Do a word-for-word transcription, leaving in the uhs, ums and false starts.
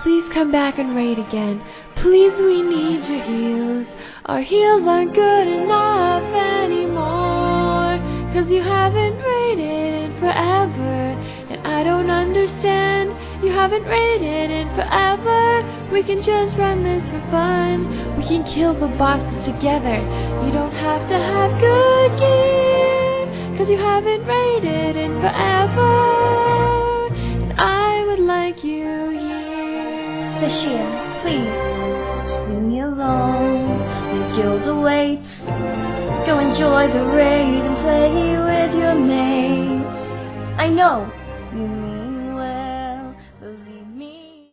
Please come back and raid again. Please, we need your heals. Our heals aren't good enough anymore. Cause you haven't raided in forever. And I don't understand. You haven't raided in forever. We can just run this for fun. We can kill the bosses together. You don't have to have good gear. Cause you haven't raided in forever. And I would like you here. Sashia, please, just leave me alone. The guild awaits. Go enjoy the raid and play with your mates. I know you